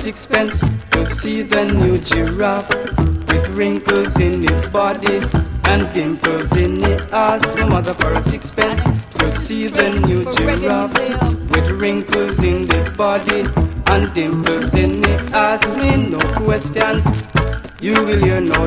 sixpence to see the new giraffe with wrinkles in its body and dimples in its ass. My mother for a sixpence to see the new giraffe with wrinkles in its body and dimples in its ass. Me no questions, you will hear no